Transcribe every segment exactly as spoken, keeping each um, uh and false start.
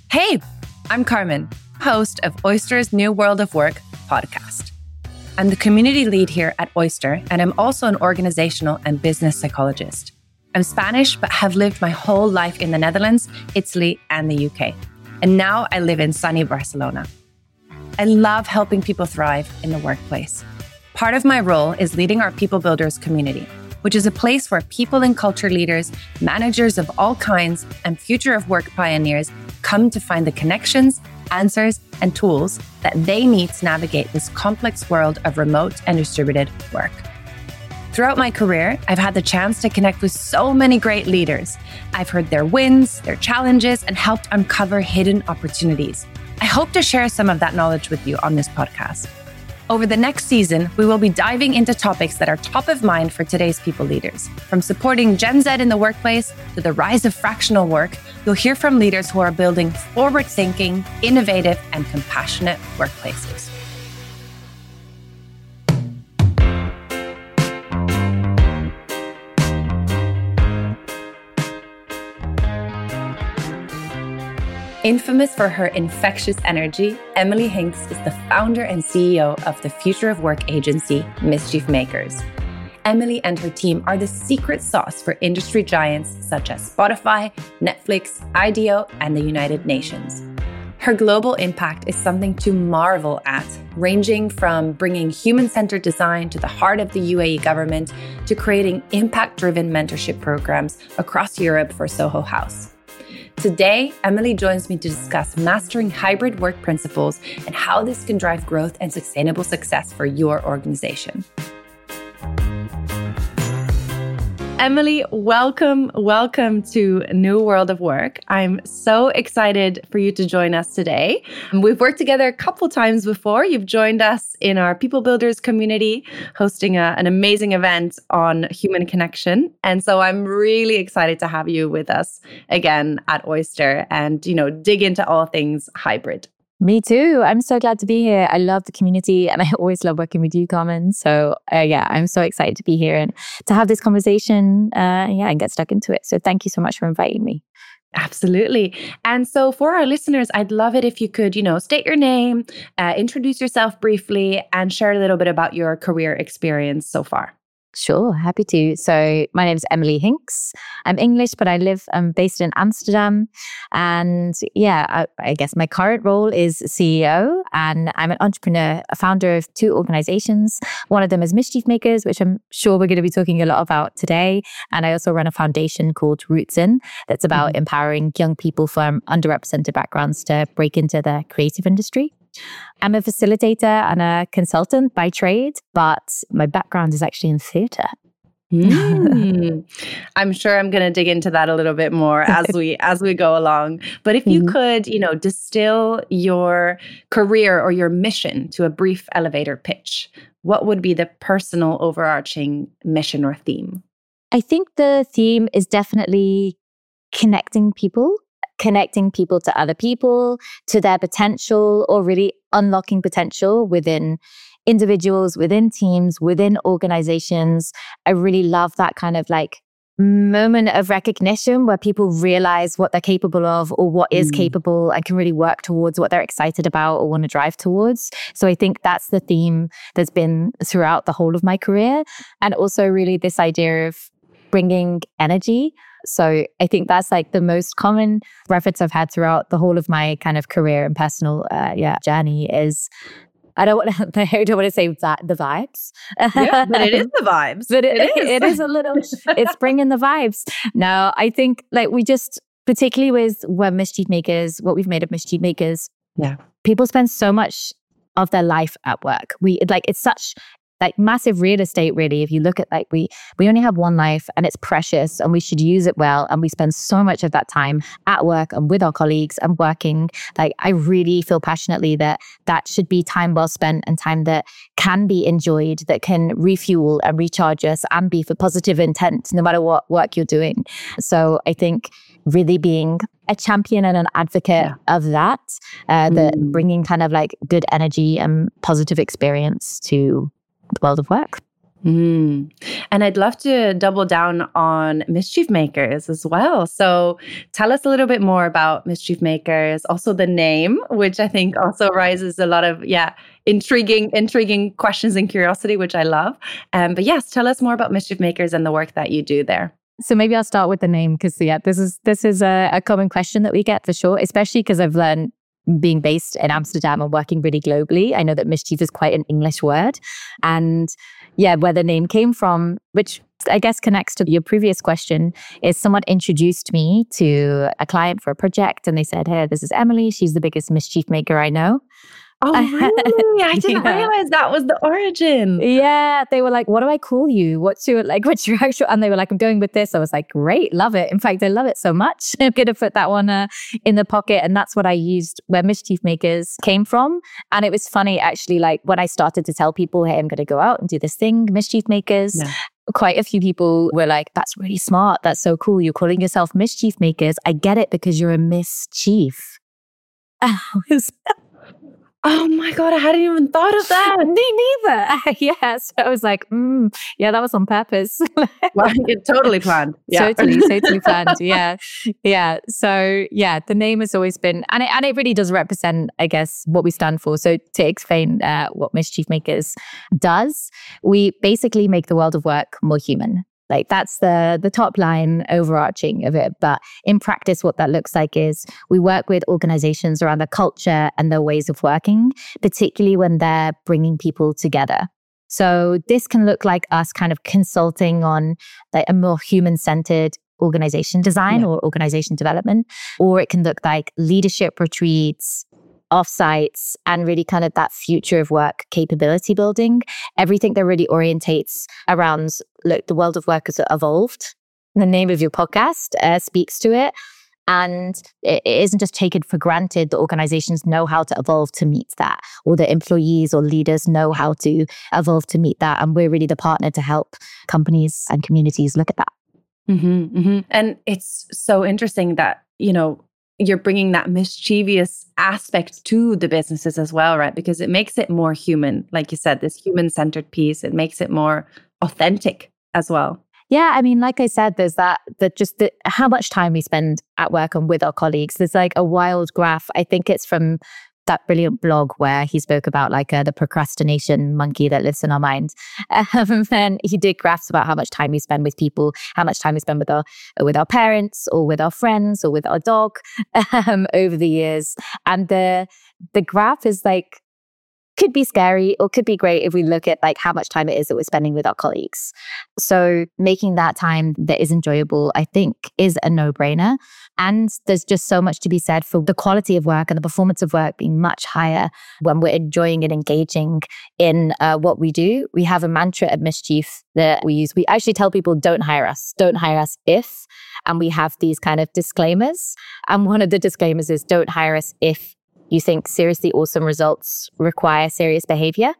Hey, I'm Carmen, host of Oyster's New World of Work podcast. I'm the community lead here at Oyster, and I'm also an organizational and business psychologist. I'm Spanish, but have lived my whole life in the Netherlands, Italy, and the U K. And now I live in sunny Barcelona. I love helping people thrive in the workplace. Part of my role is leading our People Builders community, which is a place where people and culture leaders, managers of all kinds, and future of work pioneers come to find the connections, answers, and tools that they need to navigate this complex world of remote and distributed work. Throughout my career, I've had the chance to connect with so many great leaders. I've heard their wins, their challenges, and helped uncover hidden opportunities. I hope to share some of that knowledge with you on this podcast. Over the next season, we will be diving into topics that are top of mind for today's people leaders. From supporting Gen Z in the workplace to the rise of fractional work, you'll hear from leaders who are building forward-thinking, innovative, and compassionate workplaces. Infamous for her infectious energy, Emily Hinks is the founder and C E O of the future of work agency, Mischief Makers. Emily and her team are the secret sauce for industry giants such as Spotify, Netflix, IDEO, and the United Nations. Her global impact is something to marvel at, ranging from bringing human-centered design to the heart of the U A E government to creating impact-driven mentorship programs across Europe for Soho House. Today, Emily joins me to discuss mastering hybrid work principles and how this can drive growth and sustainable success for your organization. Emily, welcome, welcome to New World of Work. I'm so excited for you to join us today. We've worked together a couple times before. You've joined us in our People Builders community, hosting a, an amazing event on human connection. And so I'm really excited to have you with us again at Oyster and, you know, dig into all things hybrid. Me too. I'm so glad to be here. I love the community and I always love working with you, Carmen. So uh, yeah, I'm so excited to be here and to have this conversation uh, yeah, and get stuck into it. So thank you so much for inviting me. Absolutely. And so for our listeners, I'd love it if you could, you know, state your name, uh, introduce yourself briefly, and share a little bit about your career experience so far. Sure, happy to. So my name is Emily Hinks. I'm English, but I live, I'm based in Amsterdam. And yeah, I, I guess my current role is C E O, and I'm an entrepreneur, a founder of two organizations. One of them is Mischief Makers, which I'm sure we're going to be talking a lot about today. And I also run a foundation called Roots In that's about mm-hmm. empowering young people from underrepresented backgrounds to break into the creative industry. I'm a facilitator and a consultant by trade, but my background is actually in theatre. Mm. I'm sure I'm going to dig into that a little bit more as we as we go along. But if you mm. could, you know, distill your career or your mission to a brief elevator pitch, what would be the personal overarching mission or theme? I think the theme is definitely connecting people. Connecting people to other people, to their potential, or really unlocking potential within individuals, within teams, within organizations. I really love that kind of like moment of recognition where people realize what they're capable of or what is mm. capable and can really work towards what they're excited about or want to drive towards. So I think that's the theme that's been throughout the whole of my career. And also really this idea of bringing energy. So I think that's like the most common reference I've had throughout the whole of my kind of career and personal uh, yeah journey is, I don't want to, I don't want to say that the vibes. Yeah, but it is the vibes. But it, it is. It is a little, it's bringing the vibes. No, I think like we just, particularly with what Mischief Makers, what we've made of Mischief Makers, yeah, people spend so much of their life at work. We like, it's such like massive real estate, really. If you look at like, we we only have one life and it's precious and we should use it well. And we spend so much of that time at work and with our colleagues and working. Like, I really feel passionately that that should be time well spent and time that can be enjoyed, that can refuel and recharge us and be for positive intent, no matter what work you're doing. So I think really being a champion and an advocate yeah. of that, uh, that mm. bringing kind of like good energy and positive experience to the world of work. Mm. And I'd love to double down on Mischief Makers as well. So tell us a little bit more about Mischief Makers, also the name, which I think also raises a lot of, yeah, intriguing, intriguing questions and curiosity, which I love. Um, but yes, tell us more about Mischief Makers and the work that you do there. So maybe I'll start with the name because yeah, this is this is a, a common question that we get for sure, especially because I've learned being based in Amsterdam and working really globally. I know that mischief is quite an English word. And yeah, where the name came from, which I guess connects to your previous question, is someone introduced me to a client for a project and they said, hey, this is Emily. She's the biggest mischief maker I know. Oh, really? I didn't yeah. realize that was the origin. Yeah. They were like, what do I call you? What's your, like, what's your actual, and they were like, I'm going with this. I was like, great, love it. In fact, I love it so much. I'm going to put that one uh, in the pocket. And that's what I used where Mischief Makers came from. And it was funny, actually, like when I started to tell people, hey, I'm going to go out and do this thing, Mischief Makers. Yeah. Quite a few people were like, that's really smart. That's so cool. You're calling yourself Mischief Makers. I get it because you're a mischief. I was Oh my God, I hadn't even thought of that. Me neither. yeah. So I was like, mm, yeah, that was on purpose. Well, it totally planned. Yeah. Totally, totally planned. Yeah. Yeah. So yeah, the name has always been, and it, and it really does represent, I guess, what we stand for. So to explain uh, what Mischief Makers does, we basically make the world of work more human. Like that's the the top line overarching of it. But in practice, what that looks like is we work with organizations around their culture and their ways of working, particularly when they're bringing people together. So this can look like us kind of consulting on like a more human-centered organization design yeah. or organization development, or it can look like leadership retreats, offsites, and really kind of that future of work capability building. Everything that really orientates around, look, the world of work has evolved. The name of your podcast uh, speaks to it. And it isn't just taken for granted. The organizations know how to evolve to meet that, or the employees or leaders know how to evolve to meet that. And we're really the partner to help companies and communities look at that. Mm-hmm, mm-hmm. And it's so interesting that, you know, you're bringing that mischievous aspect to the businesses as well, right? Because it makes it more human. Like you said, this human-centered piece, it makes it more authentic as well. Yeah, I mean, like I said, there's that, that just the, how much time we spend at work and with our colleagues. There's like a wild graph. I think it's from that brilliant blog where he spoke about like uh, the procrastination monkey that lives in our minds. Um, and he did graphs about how much time we spend with people, how much time we spend with our with our parents or with our friends or with our dog um, over the years. And the the graph is like, could be scary or could be great if we look at like how much time it is that we're spending with our colleagues. So making that time that is enjoyable, I think, is a no-brainer. And there's just so much to be said for the quality of work and the performance of work being much higher when we're enjoying and engaging in uh, what we do. We have a mantra at Mischief that we use. We actually tell people, don't hire us. Don't hire us if. And we have these kind of disclaimers. And one of the disclaimers is don't hire us if you think seriously awesome results require serious behavior.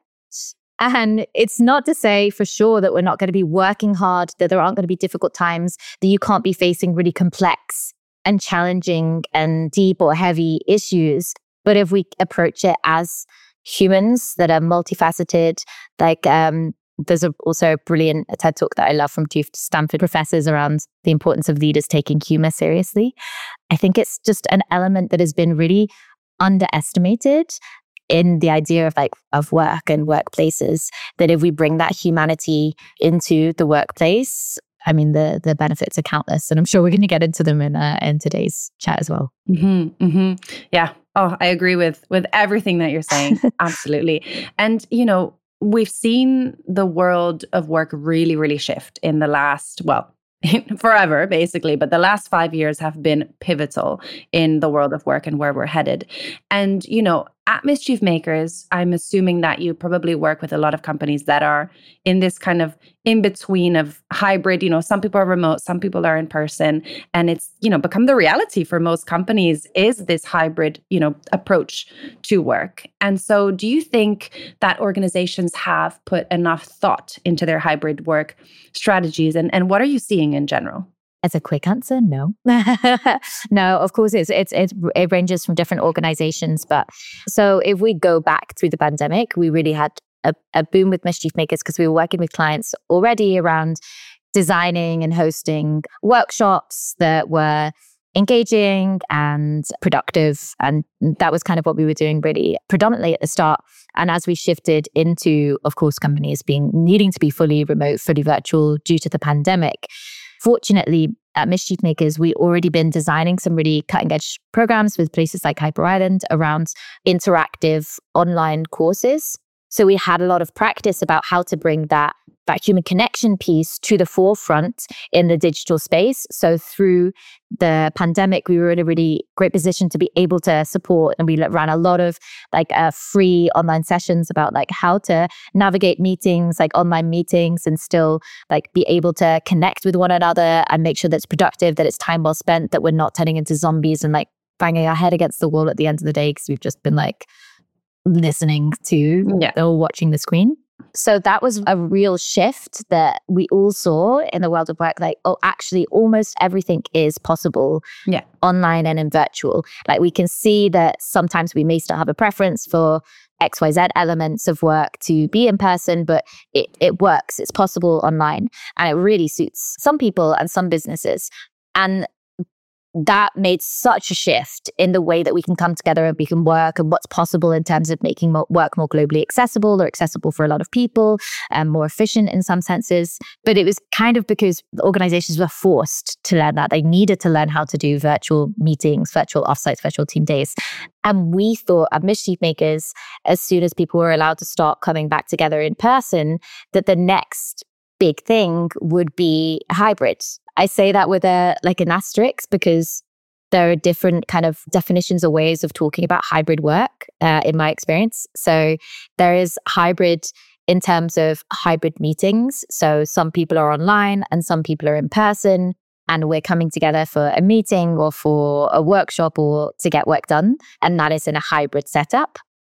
And it's not to say for sure that we're not going to be working hard, that there aren't going to be difficult times, that you can't be facing really complex and challenging and deep or heavy issues. But if we approach it as humans that are multifaceted, like um, there's a, also a brilliant TED Talk that I love from two Stanford professors around the importance of leaders taking humor seriously. I think it's just an element that has been really underestimated in the idea of like of work and workplaces, that if we bring that humanity into the workplace, I mean, the the benefits are countless. And I'm sure we're going to get into them in uh, in today's chat as well. Mm-hmm, mm-hmm. Yeah. Oh, I agree with with everything that you're saying. Absolutely. And, you know, we've seen the world of work really, really shift in the last, well, forever, basically. But the last five years have been pivotal in the world of work and where we're headed. And, you know, at Mischief Makers, I'm assuming that you probably work with a lot of companies that are in this kind of in between of hybrid. You know, some people are remote, some people are in person. And it's, you know, become the reality for most companies is this hybrid, you know, approach to work. And so do you think that organizations have put enough thought into their hybrid work strategies? And, and what are you seeing in general? As a quick answer, no. No, of course, it's, it's, it's, it ranges from different organizations. But so if we go back through the pandemic, we really had a, a boom with Mischief Makers because we were working with clients already around designing and hosting workshops that were engaging and productive. And that was kind of what we were doing really predominantly at the start. And as we shifted into, of course, companies being needing to be fully remote, fully virtual due to the pandemic, fortunately, at Mischief Makers, we already been designing some really cutting edge programs with places like Hyper Island around interactive online courses. So we had a lot of practice about how to bring that, that human connection piece to the forefront in the digital space. So through the pandemic, we were in a really great position to be able to support, and we ran a lot of like uh, free online sessions about like how to navigate meetings, like online meetings, and still like be able to connect with one another and make sure that it's productive, that it's time well spent, that we're not turning into zombies and like banging our head against the wall at the end of the day because we've just been like listening to yeah. or watching the screen. So that was a real shift that we all saw in the world of work. Like, oh, actually, almost everything is possible yeah. online and in virtual. Like we can see that sometimes we may still have a preference for X Y Z elements of work to be in person, but it, it works. It's possible online. And it really suits some people and some businesses. And that made such a shift in the way that we can come together and we can work and what's possible in terms of making mo- work more globally accessible or accessible for a lot of people and more efficient in some senses. But it was kind of because the organizations were forced to learn that. They needed to learn how to do virtual meetings, virtual offsites, virtual team days. And we thought at Mischief Makers, as soon as people were allowed to start coming back together in person, that the next big thing would be hybrid. I say that with a like an asterisk because there are different kind of definitions or ways of talking about hybrid work uh, in my experience. So there is hybrid in terms of hybrid meetings. So some people are online and some people are in person, and we're coming together for a meeting or for a workshop or to get work done. And that is in a hybrid setup.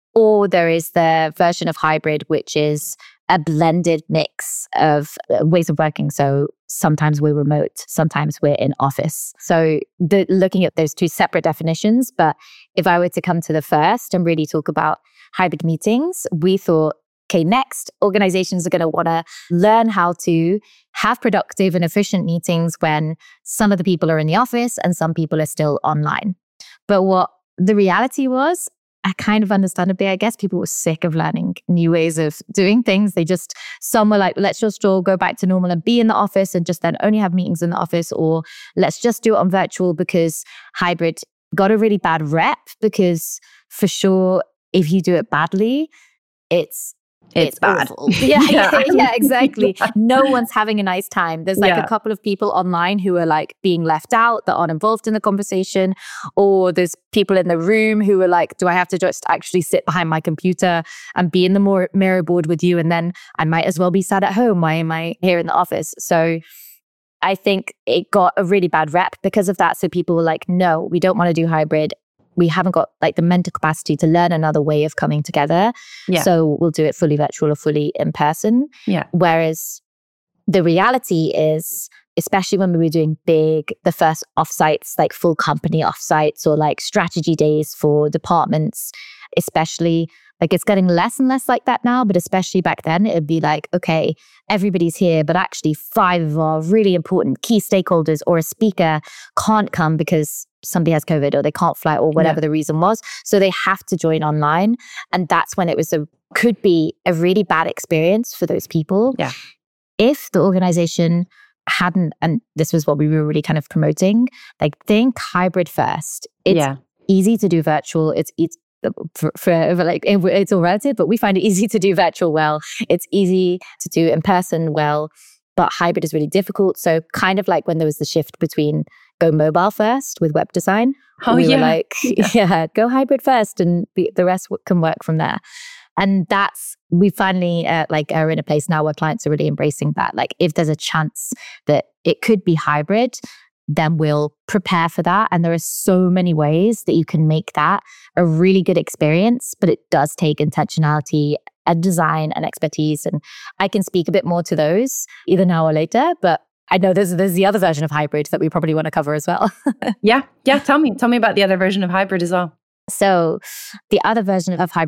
Or there is the version of hybrid, which is a blended mix of ways of working. So sometimes we're remote, sometimes we're in office. So the, looking at those two separate definitions, but if I were to come to the first and really talk about hybrid meetings, we thought, okay, next, organizations are going to want to learn how to have productive and efficient meetings when some of the people are in the office and some people are still online. But what the reality was, I kind of understandably, I guess people were sick of learning new ways of doing things. They just, some were like, let's just all go back to normal and be in the office and just then only have meetings in the office, or let's just do it on virtual because hybrid got a really bad rep because for sure, if you do it badly, it's It's, it's bad. awful. Yeah, yeah. yeah, yeah, exactly. Yeah. No one's having a nice time. There's like Yeah. a couple of people online who are like being left out, that aren't involved in the conversation. Or there's people in the room who are like, do I have to just actually sit behind my computer and be in the more mirror board with you? And then I might as well be sat at home. Why am I here in the office? So I think it got a really bad rep because of that. So people were like, no, we don't want to do hybrid. We haven't got like the mental capacity to learn another way of coming together. Yeah. So we'll do it fully virtual or fully in person. Yeah. Whereas the reality is, especially when we were doing big, the first offsites, like full company offsites or like strategy days for departments, especially like it's getting less and less like that now, but especially back then, it'd be like, okay, everybody's here, but actually five of our really important key stakeholders or a speaker can't come because somebody has COVID or they can't fly or whatever yeah. the reason was. So they have to join online. And that's when it was a, could be a really bad experience for those people. Yeah. If the organization hadn't, and this was what we were really kind of promoting, like think hybrid first. It's yeah. easy to do virtual. It's, it's, For, for like it, it's all relative, but we find it easy to do virtual well. It's easy to do in person well, but hybrid is really difficult. So kind of like when there was the shift between go mobile first with web design, oh, we yeah. were like, yeah. yeah, go hybrid first, and be, the rest can work from there. And that's we finally uh, like are in a place now where clients are really embracing that. Like if there's a chance that it could be hybrid, then we'll prepare for that. And there are so many ways that you can make that a really good experience, but it does take intentionality and design and expertise. And I can speak a bit more to those either now or later, but I know there's, there's the other version of hybrid that we probably want to cover as well. yeah. Yeah. Tell me, tell me about the other version of hybrid as well. So the other version of hybrid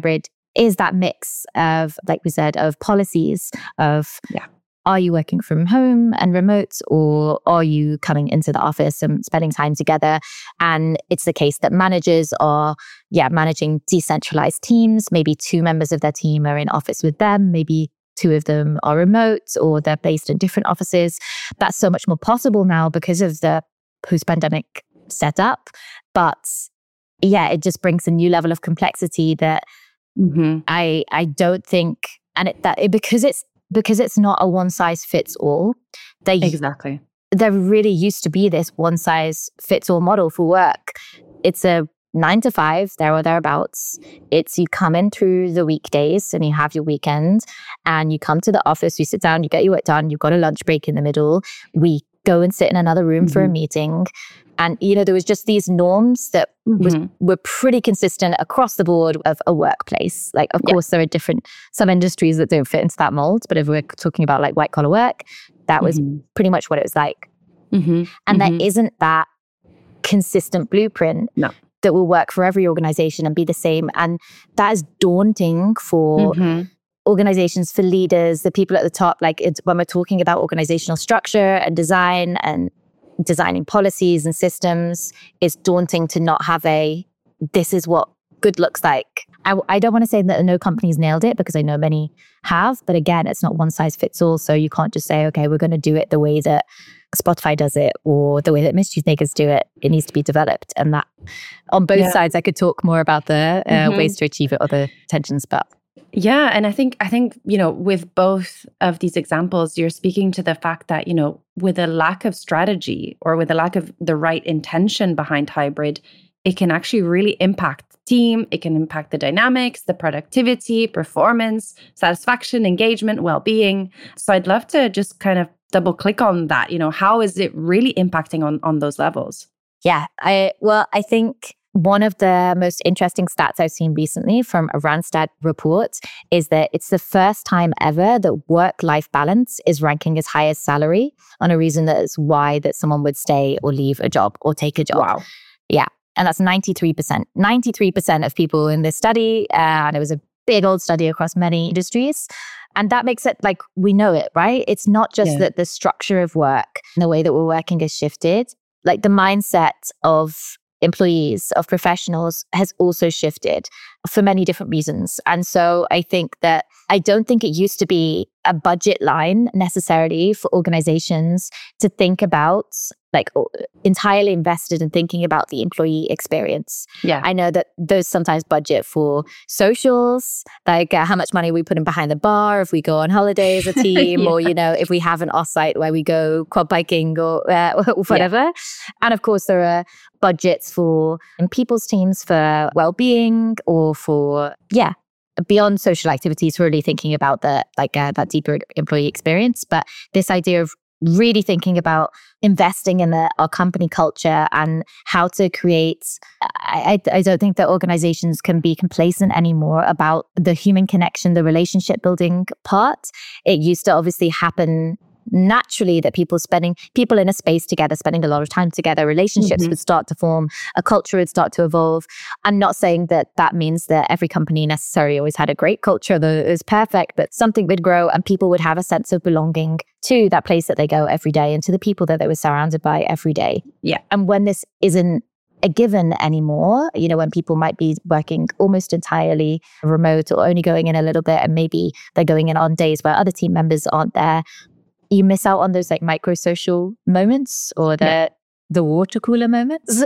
is that mix of, like we said, of policies of, yeah. Are you working from home and remote, or are you coming into the office and spending time together? And it's the case that managers are, yeah, managing decentralized teams. Maybe two members of their team are in office with them. Maybe two of them are remote, or they're based in different offices. That's so much more possible now because of the post-pandemic setup. But yeah, it just brings a new level of complexity that mm-hmm. I I don't think, and it, that it, because it's because it's not a one size fits all. They exactly there really used to be this one size fits all model for work. It's a nine to five, there or thereabouts. It's you come in through the weekdays and you have your weekend, and you come to the office, you sit down, you get your work done, you've got a lunch break in the middle. We go and sit in another room mm-hmm. for a meeting. And, you know, there was just these norms that mm-hmm. was, were pretty consistent across the board of a workplace. Like, of yeah. course, there are different, some industries that don't fit into that mold. But if we're talking about like white collar work, that was mm-hmm. pretty much what it was like. Mm-hmm. And mm-hmm. there isn't that consistent blueprint no. that will work for every organization and be the same. And that is daunting for mm-hmm. organizations, for leaders, the people at the top. Like it's, when we're talking about organizational structure and design and designing policies and systems, it's daunting to not have a, this is what good looks like. I, I don't want to say that no companies nailed it, because I know many have, but again, it's not one size fits all. So you can't just say, okay, we're going to do it the way that Spotify does it or the way that Mischief Makers do it. It needs to be developed. And that on both yeah. sides, I could talk more about the uh, mm-hmm. ways to achieve it or the tensions, but yeah. And I think, I think, you know, with both of these examples, you're speaking to the fact that, you know, with a lack of strategy or with a lack of the right intention behind hybrid, it can actually really impact the team. It can impact the dynamics, the productivity, performance, satisfaction, engagement, well-being. So I'd love to just kind of double click on that. You know, how is it really impacting on, on those levels? Yeah, I, well, I think one of the most interesting stats I've seen recently from a Randstad report is that it's the first time ever that work-life balance is ranking as high as salary on a reason that is why that someone would stay or leave a job or take a job. Wow. Yeah. And that's ninety-three percent. ninety-three percent of people in this study, uh, and it was a big old study across many industries. And that makes it like, we know it, right? It's not just yeah. that the structure of work and the way that we're working has shifted. Like the mindset of employees, of professionals has also shifted for many different reasons. And so I think that I don't think it used to be a budget line necessarily for organizations to think about, like entirely invested in thinking about the employee experience. Yeah. I know that those sometimes budget for socials, like uh, how much money we put in behind the bar if we go on holiday as a team, yeah. or, you know, if we have an offsite where we go quad biking or uh, whatever. Yeah. And of course, there are budgets for in people's teams for well-being or for, yeah, beyond social activities, really thinking about the like uh, that deeper employee experience. But this idea of really thinking about investing in the, our company culture and how to create, I, I, I don't think that organizations can be complacent anymore about the human connection, the relationship building part. It used to obviously happen naturally that people spending, people in a space together, spending a lot of time together, relationships mm-hmm. would start to form, a culture would start to evolve. I'm not saying that that means that every company necessarily always had a great culture that is perfect, but something would grow and people would have a sense of belonging to that place that they go every day and to the people that they were surrounded by every day. Yeah. And when this isn't a given anymore, you know, when people might be working almost entirely remote or only going in a little bit, and maybe they're going in on days where other team members aren't there, you miss out on those like micro social moments or the yeah. the water cooler moments.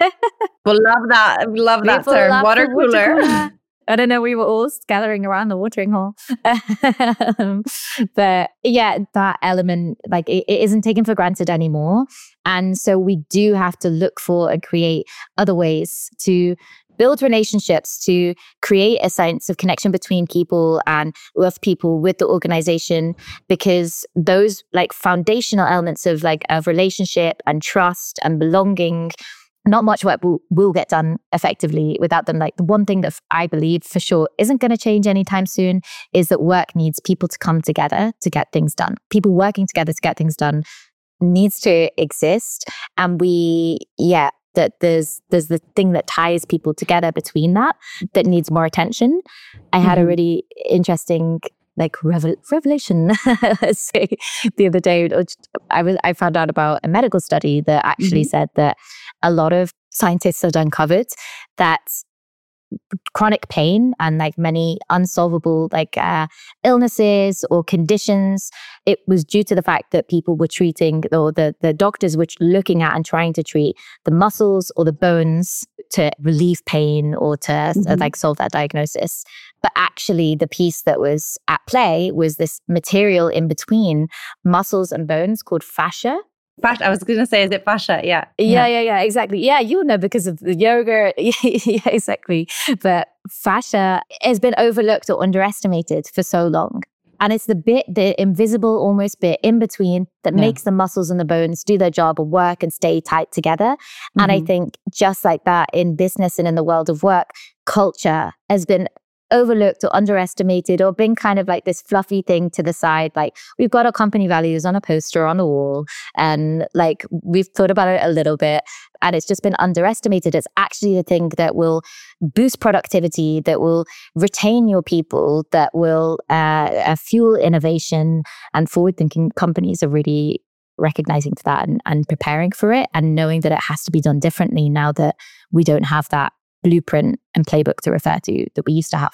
We'll love that. Love that People term. love Water water cooler. cooler. I don't know. We were all gathering around the watering hole. um, but yeah, that element, like it, it isn't taken for granted anymore. And so we do have to look for and create other ways to build relationships, to create a sense of connection between people and with people, with the organization, because those like foundational elements of like of relationship and trust and belonging, not much work will, will get done effectively without them. Like the one thing that I believe for sure isn't going to change anytime soon is that work needs people to come together to get things done. People working together to get things done needs to exist. And we, yeah, that there's there's the thing that ties people together between that that needs more attention. I had mm-hmm. a really interesting like revel- revelation the other day. I was I found out about a medical study that actually mm-hmm. said that a lot of scientists had uncovered that chronic pain and like many unsolvable like uh, illnesses or conditions, it was due to the fact that people were treating, or the, the doctors were looking at and trying to treat the muscles or the bones to relieve pain or to mm-hmm. uh, like solve that diagnosis. But actually the piece that was at play was this material in between muscles and bones called fascia. Fascia. I was going to say, is it fascia? Yeah. Yeah, yeah, yeah, exactly. Yeah, you'll know because of the yoga. Yeah, exactly. But fascia has been overlooked or underestimated for so long. And it's the bit, the invisible almost bit in between that yeah. makes the muscles and the bones do their job and work and stay tight together. Mm-hmm. And I think just like that in business and in the world of work, culture has been overlooked or underestimated or been kind of like this fluffy thing to the side. Like we've got our company values on a poster on the wall and like we've thought about it a little bit and it's just been underestimated. It's actually the thing that will boost productivity, that will retain your people, that will uh, uh, fuel innovation, and forward-thinking companies are really recognizing to that and, and preparing for it and knowing that it has to be done differently now that we don't have that blueprint and playbook to refer to that we used to have.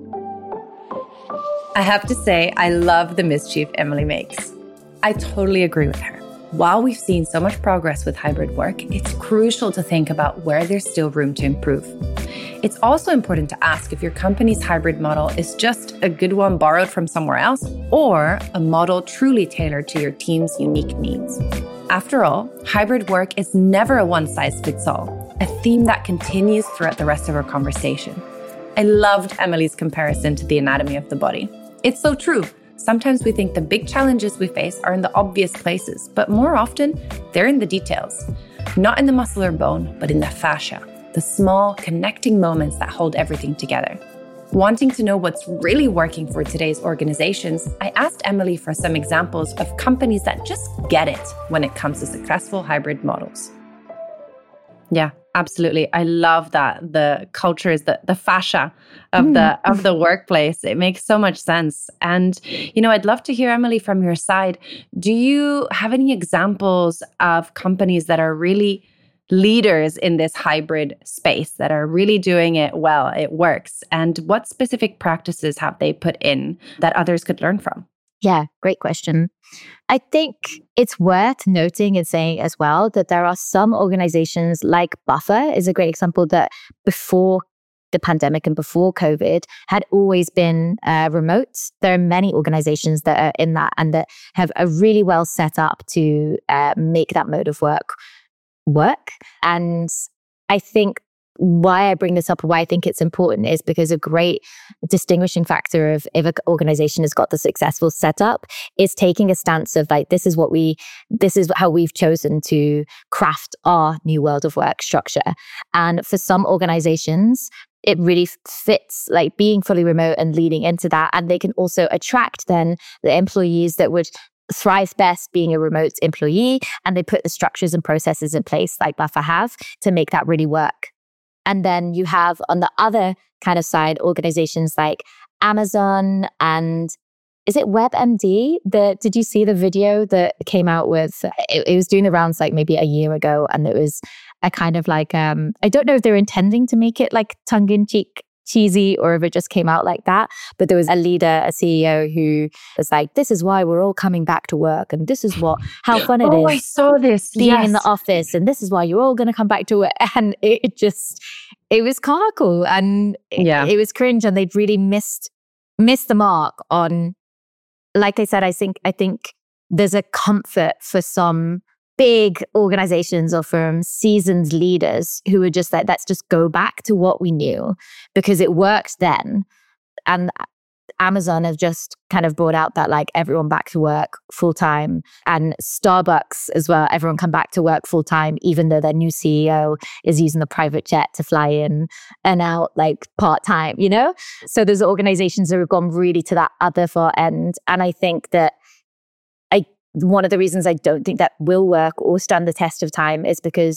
I have to say, I love the mischief Emily makes. I totally agree with her. While we've seen so much progress with hybrid work, it's crucial to think about where there's still room to improve. It's also important to ask if your company's hybrid model is just a good one borrowed from somewhere else or a model truly tailored to your team's unique needs. After all, hybrid work is never a one-size-fits-all, a theme that continues throughout the rest of our conversation. I loved Emily's comparison to the anatomy of the body. It's so true. Sometimes we think the big challenges we face are in the obvious places, but more often, they're in the details. Not in the muscle or bone, but in the fascia, the small connecting moments that hold everything together. Wanting to know what's really working for today's organizations, I asked Emily for some examples of companies that just get it when it comes to successful hybrid models. Yeah, absolutely. I love that. The culture is the, the fascia of mm. the of the workplace. It makes so much sense. And, you know, I'd love to hear, Emily, from your side. Do you have any examples of companies that are really leaders in this hybrid space, that are really doing it well, it works? And what specific practices have they put in that others could learn from? Yeah, great question. I think it's worth noting and saying as well that there are some organizations like Buffer is a great example that before the pandemic and before COVID had always been uh, remote. There are many organizations that are in that and that have a really well set up to uh, make that mode of work work. And I think why I bring this up and why I think it's important is because a great distinguishing factor of if an organization has got the successful setup is taking a stance of like, this is what we, this is how we've chosen to craft our new world of work structure. And for some organizations, it really fits like being fully remote and leading into that. And they can also attract then the employees that would thrive best being a remote employee. And they put the structures and processes in place like Buffer have to make that really work. And then you have on the other kind of side, organizations like Amazon and is it WebMD? The, did you see the video that came out with, it, it was doing the rounds like maybe a year ago. And it was a kind of like, um, I don't know if they're intending to make it like tongue-in-cheek cheesy or if it just came out like that. But there was a leader, a C E O who was like, this is why we're all coming back to work. And this is what, how fun it oh, is. I saw this. Being yes. in the office. And this is why you're all going to come back to work. And it just, it was comical and yeah. it, it was cringe. And they'd really missed, missed the mark on, like I said, I think, I think there's a comfort for some big organizations or from seasoned leaders who are just like, let's just go back to what we knew because it worked then. And Amazon has just kind of brought out that like everyone back to work full time, and Starbucks as well, everyone come back to work full time, even though their new C E O is using the private jet to fly in and out like part time, you know? So there's organizations that have gone really to that other far end. And I think that I one of the reasons I don't think that will work or stand the test of time is because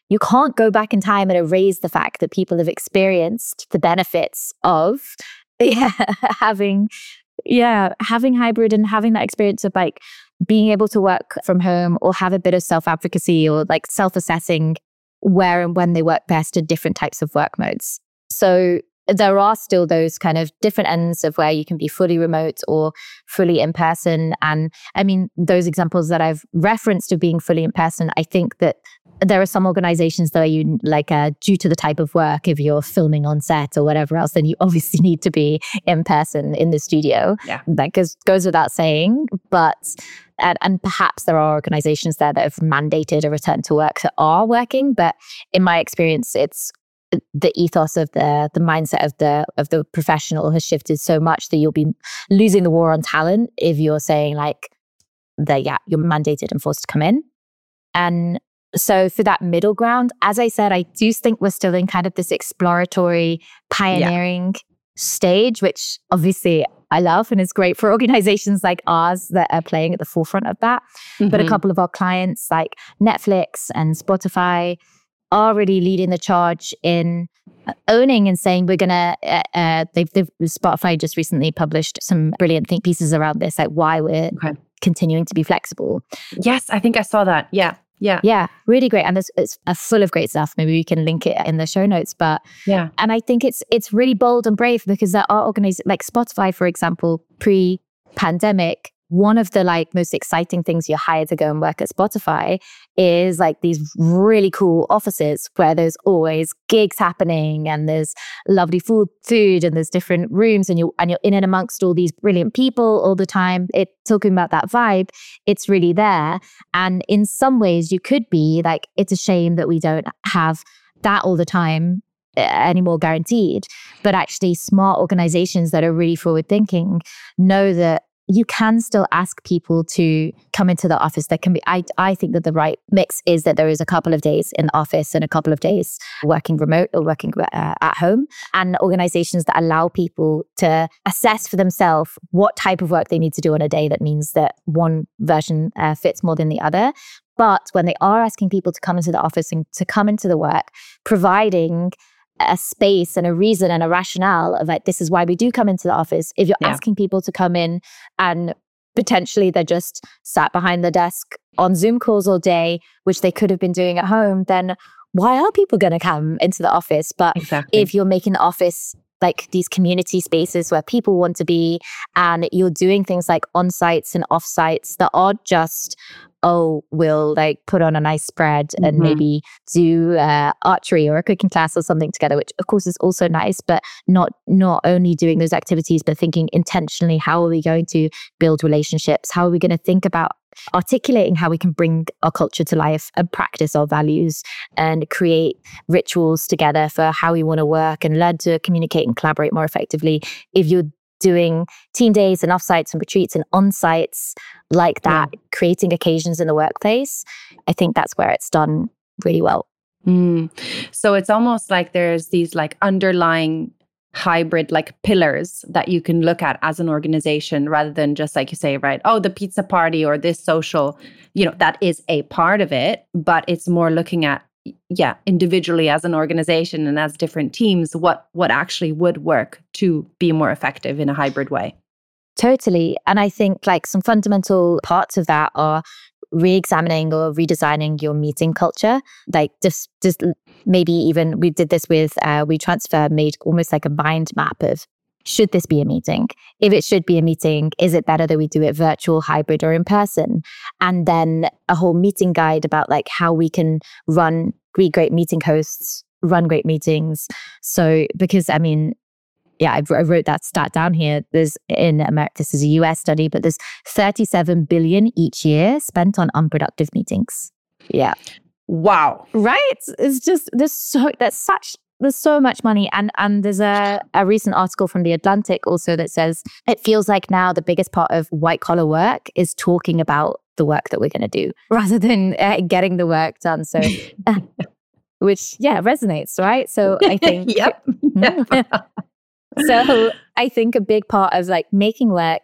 you can't go back in time and erase the fact that people have experienced the benefits of yeah, having, yeah, having hybrid and having that experience of like being able to work from home or have a bit of self-advocacy or like self-assessing where and when they work best in different types of work modes. So there are still those kind of different ends of where you can be fully remote or fully in person. And I mean, those examples that I've referenced of being fully in person, I think that there are some organizations that are you like uh, due to the type of work, if you're filming on set or whatever else, then you obviously need to be in person in the studio. Yeah. That goes, goes without saying. But and, and perhaps there are organizations there that have mandated a return to work that are working. But in my experience, it's the ethos of the the mindset of the of the professional has shifted so much that you'll be losing the war on talent if you're saying like that yeah you're mandated and forced to come in. And so for that middle ground, as I said, I do think we're still in kind of this exploratory pioneering yeah. stage, which obviously I love and is great for organizations like ours that are playing at the forefront of that. Mm-hmm. But a couple of our clients like Netflix and Spotify are really leading the charge in owning and saying we're gonna. Uh, uh, they've, they've Spotify just recently published some brilliant think pieces around this, like why we're okay. continuing to be flexible. Yes, I think I saw that. Yeah, yeah, yeah, really great, and it's, it's uh, full of great stuff. Maybe we can link it in the show notes. But yeah, and I think it's it's really bold and brave because there are organizations like Spotify, for example, pre-pandemic. One of the like most exciting things you hire to go and work at Spotify is like these really cool offices where there's always gigs happening and there's lovely food, food and there's different rooms and you and you're in and amongst all these brilliant people all the time. It talking about that vibe, it's really there. And in some ways, you could be like, it's a shame that we don't have that all the time anymore guaranteed. But actually, smart organizations that are really forward thinking know that you can still ask people to come into the office. That can be, I, I think that the right mix is that there is a couple of days in the office and a couple of days working remote or working uh, at home, and organizations that allow people to assess for themselves what type of work they need to do on a day. That means that one version uh, fits more than the other. But when they are asking people to come into the office and to come into the work, providing a space and a reason and a rationale of like, this is why we do come into the office. If you're yeah. asking people to come in and potentially they're just sat behind the desk on Zoom calls all day, which they could have been doing at home, then why are people going to come into the office? But exactly. if you're making the office like these community spaces where people want to be, and you're doing things like on-sites and off-sites that are just, oh, we'll like put on a nice spread mm-hmm. and maybe do uh, archery or a cooking class or something together, which of course is also nice, but not not only doing those activities, but thinking intentionally, how are we going to build relationships? How are we going to think about articulating how we can bring our culture to life and practice our values and create rituals together for how we want to work and learn to communicate and collaborate more effectively. If you're doing team days and offsites and retreats and on-sites like that, yeah. creating occasions in the workplace, I think that's where it's done really well. Mm. So it's almost like there's these like underlying hybrid like pillars that you can look at as an organization, rather than just like you say, right, oh, the pizza party or this social, you know, that is a part of it, but it's more looking at, yeah, individually as an organization and as different teams, what what actually would work to be more effective in a hybrid way. Totally. And I think like some fundamental parts of that are re-examining or redesigning your meeting culture. Like just, just maybe even we did this with uh, WeTransfer, made almost like a mind map of, should this be a meeting? If it should be a meeting, is it better that we do it virtual, hybrid, or in person? And then a whole meeting guide about like how we can run, be great meeting hosts, run great meetings. So, because I mean, yeah, I wrote that stat down here. There's in America, this is a U S study, but there's thirty-seven billion each year spent on unproductive meetings. Yeah. Wow. Right? It's just, there's so, there's such, there's so much money. And and there's a, a recent article from The Atlantic also that says, it feels like now the biggest part of white collar work is talking about the work that we're going to do rather than uh, getting the work done. So, which, yeah, resonates, right? So I think... yep. So I think a big part of like making work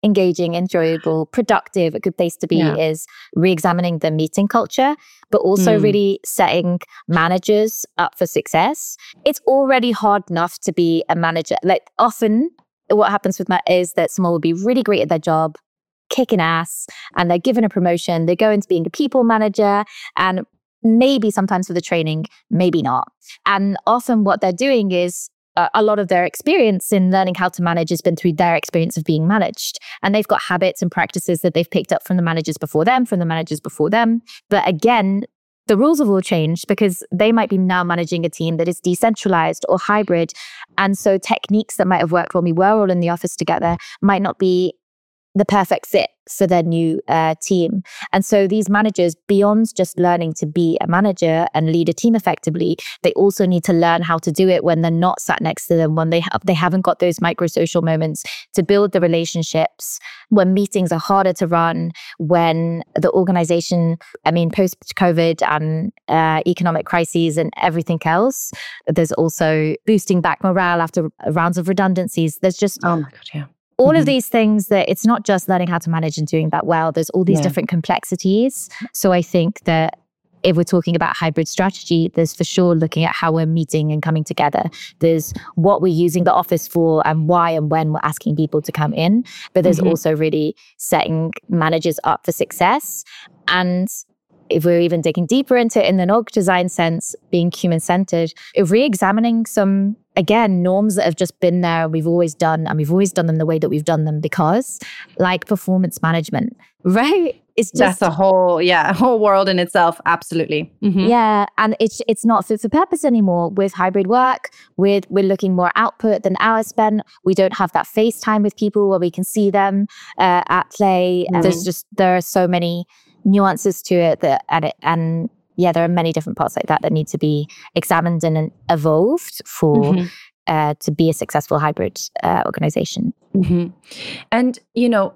engaging, enjoyable, productive, a good place to be yeah. is re-examining the meeting culture, but also mm. really setting managers up for success. It's already hard enough to be a manager. Like often what happens with Matt is that someone will be really great at their job, kicking ass, and they're given a promotion. They go into being a people manager, and maybe sometimes for the training, maybe not. And often what they're doing is uh, a lot of their experience in learning how to manage has been through their experience of being managed. And they've got habits and practices that they've picked up from the managers before them, from the managers before them. But again, the rules have all changed because they might be now managing a team that is decentralized or hybrid. And so techniques that might have worked when we were all in the office together might not be the perfect fit for their new uh, team. And so these managers, beyond just learning to be a manager and lead a team effectively, they also need to learn how to do it when they're not sat next to them, when they, ha- they haven't got those micro social moments to build the relationships, when meetings are harder to run, when the organization, I mean, post-COVID and uh, economic crises and everything else, there's also boosting back morale after rounds of redundancies. There's just... Oh my God, yeah. All mm-hmm. of of these things that it's not just learning how to manage and doing that well. There's all these yeah. different complexities. So I think that if we're talking about hybrid strategy, there's for sure looking at how we're meeting and coming together. There's what we're using the office for and why and when we're asking people to come in. But there's mm-hmm. also really setting managers up for success. And if we're even digging deeper into it in the org design sense, being human-centered, re-examining some, again, norms that have just been there, we've always done, and we've always done them the way that we've done them because, like performance management, right? It's just... That's a whole, yeah, a whole world in itself, absolutely. Mm-hmm. Yeah, and it's it's not fit for purpose anymore with hybrid work, with we're looking more output than hours spent. We don't have that face time with people where we can see them uh, at play. Mm-hmm. There's just, there are so many nuances to it that and it and yeah there are many different parts like that that need to be examined and evolved for mm-hmm. uh, to be a successful hybrid uh, organization. Mm-hmm. And you know,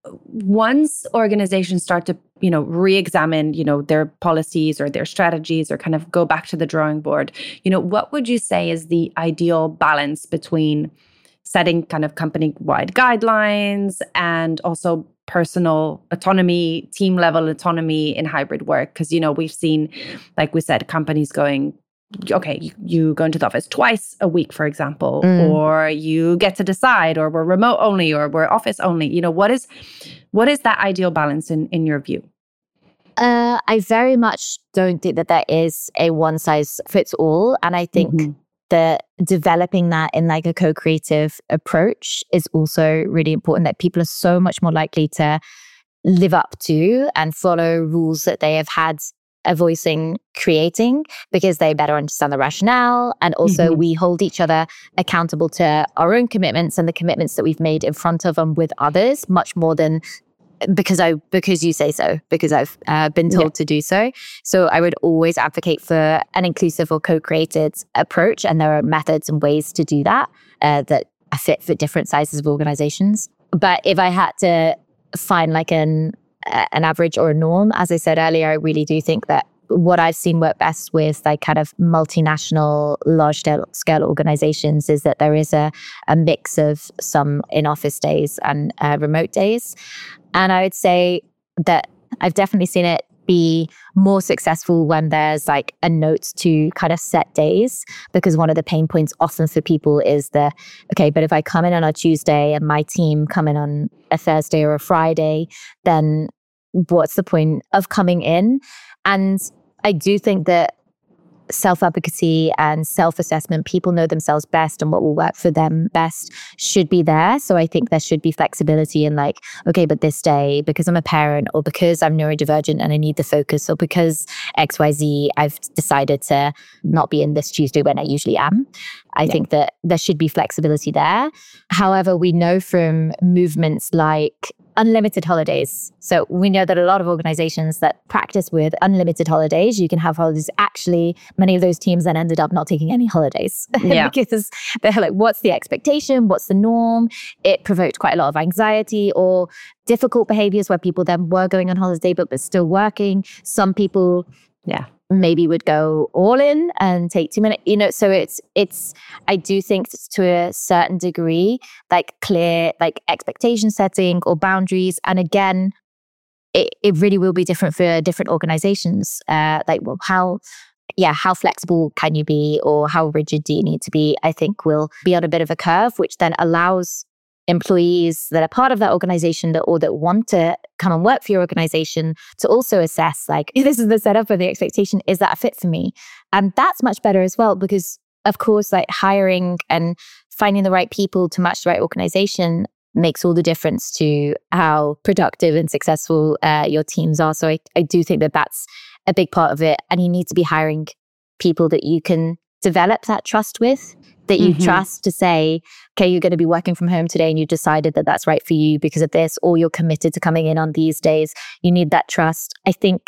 once organizations start to you know re-examine you know their policies or their strategies or kind of go back to the drawing board, you know what would you say is the ideal balance between setting kind of company-wide guidelines and also personal autonomy, team level autonomy in hybrid work? Because, you know, we've seen, like we said, companies going, okay, you, you go into the office twice a week, for example, mm. or you get to decide, or we're remote only, or we're office only. You know, what is what is that ideal balance in, in your view? Uh, I very much don't think that there is a one size fits all. And I think mm-hmm. that developing that in like a co-creative approach is also really important, that people are so much more likely to live up to and follow rules that they have had a voice in creating because they better understand the rationale. And also mm-hmm. we hold each other accountable to our own commitments and the commitments that we've made in front of and with others, much more than because I because you say so, because I've uh, been told yeah. to do so. So I would always advocate for an inclusive or co-created approach, and there are methods and ways to do that uh, that are fit for different sizes of organizations. But if I had to find like an uh, an average or a norm, as I said earlier, I really do think that what I've seen work best with like kind of multinational, large scale organizations is that there is a, a mix of some in-office days and uh, remote days. And I would say that I've definitely seen it be more successful when there's like a note to kind of set days, because one of the pain points often for people is the, okay, but if I come in on a Tuesday and my team come in on a Thursday or a Friday, then what's the point of coming in? And I do think that self-advocacy and self-assessment, people know themselves best and what will work for them best, should be there. So I think there should be flexibility in like, okay, but this day, because I'm a parent or because I'm neurodivergent and I need the focus, or because X Y Z, I've decided to not be in this Tuesday when I usually am. I yeah. think that there should be flexibility there. However, we know from movements like unlimited holidays. So we know that a lot of organizations that practice with unlimited holidays, you can have holidays. Actually, many of those teams then ended up not taking any holidays yeah. because they're like, what's the expectation? What's the norm? It provoked quite a lot of anxiety or difficult behaviors where people then were going on holiday, but were still working. Some people yeah. maybe would go all in and take two minutes, you know, so it's, it's, I do think to a certain degree, like clear, like expectation setting or boundaries. And again, it, it really will be different for different organizations. Uh, like, well, how, yeah, how flexible can you be or how rigid do you need to be? I think will be on a bit of a curve, which then allows employees that are part of that organization that, or that want to come and work for your organization to also assess like, this is the setup or the expectation, is that a fit for me? And that's much better as well, because of course, like hiring and finding the right people to match the right organization makes all the difference to how productive and successful uh, your teams are. So I, I do think that that's a big part of it. And you need to be hiring people that you can develop that trust with, that you mm-hmm. trust to say, okay, you're going to be working from home today and you decided that that's right for you because of this, or you're committed to coming in on these days. You need that trust. I think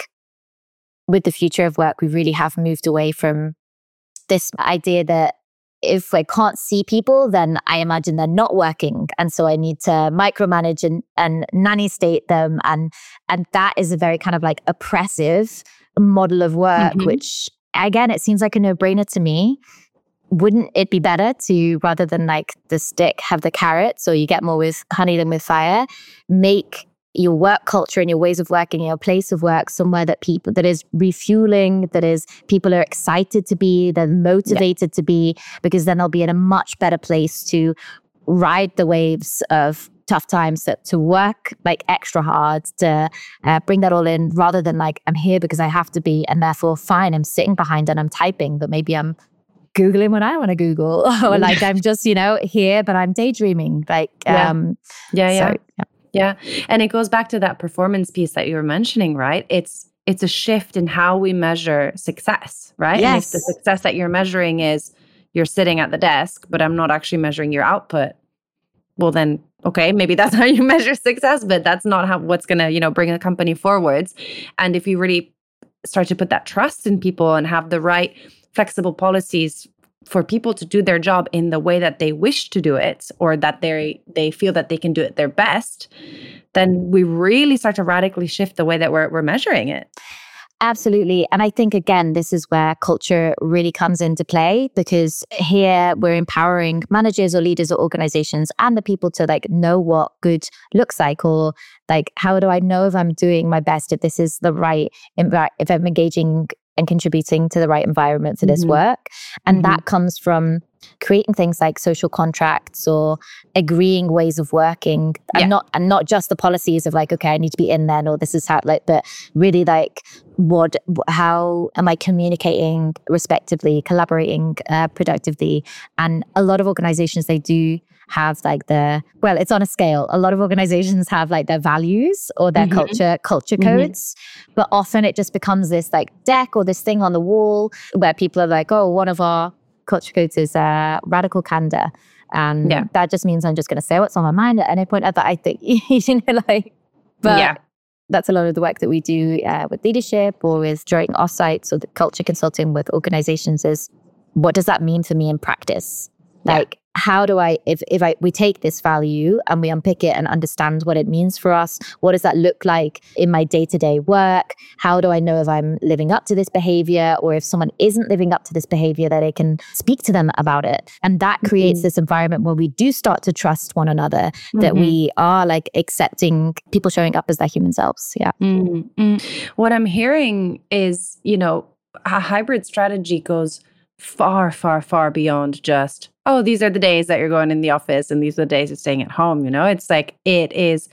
with the future of work, we really have moved away from this idea that if I can't see people, then I imagine they're not working. And so I need to micromanage and, and nanny state them. And, and that is a very kind of like oppressive model of work, mm-hmm. which again, it seems like a no-brainer to me. Wouldn't it be better to, rather than like the stick, have the carrot, so you get more with honey than with fire, make your work culture and your ways of working, your place of work somewhere that people, that is refueling, that is people are excited to be, they're motivated yeah. to be, because then they'll be in a much better place to ride the waves of tough times, that to work like extra hard to uh, bring that all in, rather than like, I'm here because I have to be, and therefore fine, I'm sitting behind and I'm typing, but maybe I'm Googling what I want to Google, or like I'm just, you know, here, but I'm daydreaming. Like, yeah. um, yeah, yeah. So, yeah. Yeah. And it goes back to that performance piece that you were mentioning, right? It's, it's a shift in how we measure success, right? Yes. And if the success that you're measuring is you're sitting at the desk, but I'm not actually measuring your output, well then, okay, maybe that's how you measure success, but that's not how, what's going to, you know, bring a company forwards. And if you really start to put that trust in people and have the right flexible policies for people to do their job in the way that they wish to do it, or that they they feel that they can do it their best, then we really start to radically shift the way that we're we're measuring it. Absolutely. And I think, again, this is where culture really comes into play, because here we're empowering managers or leaders or organizations and the people to like know what good looks like, or like, how do I know if I'm doing my best, if this is the right, if I'm engaging and contributing to the right environment for this mm-hmm. work. And mm-hmm. that comes from creating things like social contracts or agreeing ways of working, and yeah. not and not just the policies of like, okay, I need to be in then, or this is how, like, but really like, what, how am I communicating respectively, collaborating uh, productively? And a lot of organizations, they do have like the, well, it's on a scale. A lot of organizations have like their values or their mm-hmm. culture, culture mm-hmm. codes, but often it just becomes this like deck or this thing on the wall where people are like, oh, one of our culture codes is uh, radical candor. And yeah. that just means I'm just going to say what's on my mind at any point. That I think, you know, like, but yeah. that's a lot of the work that we do uh, with leadership or with during offsites or the culture consulting with organizations is, what does that mean for me in practice? Yeah. Like, how do I, if if I we take this value and we unpick it and understand what it means for us, what does that look like in my day-to-day work? How do I know if I'm living up to this behavior, or if someone isn't living up to this behavior, that I can speak to them about it? And that creates mm-hmm. this environment where we do start to trust one another, mm-hmm. that we are like accepting people showing up as their human selves. Yeah. Mm-hmm. What I'm hearing is, you know, a hybrid strategy goes far, far, far beyond just, oh, these are the days that you're going in the office and these are the days you're staying at home. You know, it's like, it is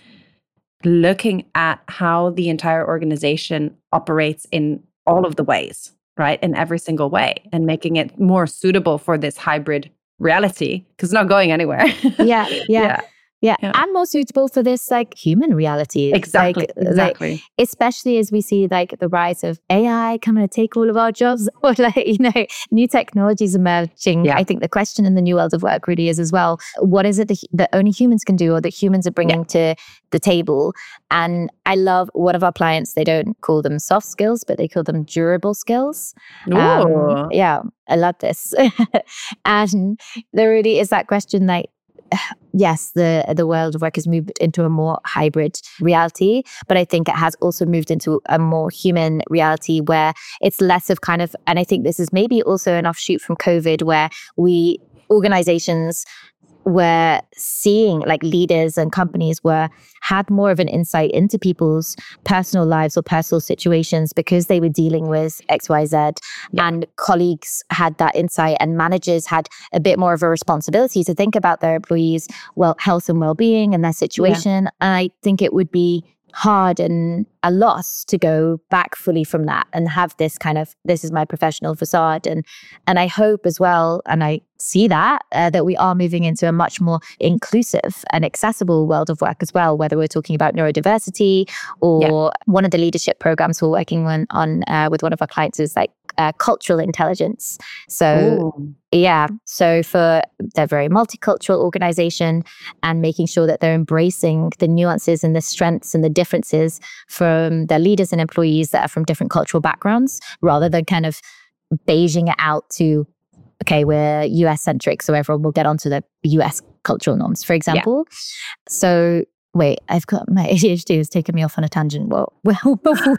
looking at how the entire organization operates in all of the ways, right? In every single way, and making it more suitable for this hybrid reality, because it's not going anywhere. yeah, yeah. yeah. Yeah. yeah, and more suitable for this like human reality. Exactly, like, exactly. Like, especially as we see like the rise of A I coming to take all of our jobs, or like, you know, new technologies emerging. Yeah. I think the question in the new world of work really is as well, what is it that, that only humans can do, or that humans are bringing yeah. to the table? And I love one of our clients, they don't call them soft skills, but they call them durable skills. Um, yeah, I love this. And there really is that question, like, yes, the the world of work has moved into a more hybrid reality, but I think it has also moved into a more human reality where it's less of kind of, and I think this is maybe also an offshoot from COVID, where we organizations were seeing, like leaders and companies were had more of an insight into people's personal lives or personal situations because they were dealing with X Y Z, yeah. And colleagues had that insight, and managers had a bit more of a responsibility to think about their employees' well health and well-being and their situation. Yeah. And I think it would be hard and a loss to go back fully from that and have this kind of, this is my professional facade. And and I hope as well, and I see that, uh, that we are moving into a much more inclusive and accessible world of work as well, whether we're talking about neurodiversity or yeah. one of the leadership programs we're working on, on uh, with one of our clients is like uh, cultural intelligence. So Ooh. yeah, so for they're very multicultural organization and making sure that they're embracing the nuances and the strengths and the differences from their leaders and employees that are from different cultural backgrounds, rather than kind of beiging it out to, okay, we're U S centric, so everyone will get onto the U S cultural norms, for example. Yeah. So wait, I've got my A D H D has taken me off on a tangent. Well, well,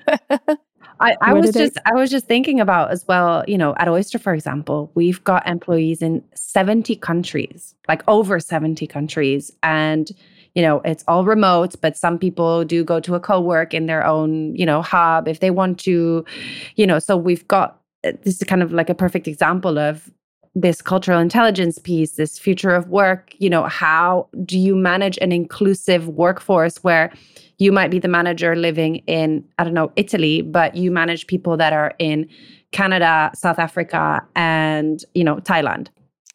I, I was just I was just thinking about as well, you know, at Oyster, for example, we've got employees in seventy countries, like over seventy countries. And, you know, it's all remote, but some people do go to a co-work in their own, you know, hub if they want to, you know, so we've got, this is kind of like a perfect example of this cultural intelligence piece, this future of work. You know, how do you manage an inclusive workforce where you might be the manager living in, I don't know, Italy, but you manage people that are in Canada, South Africa, and, you know, Thailand.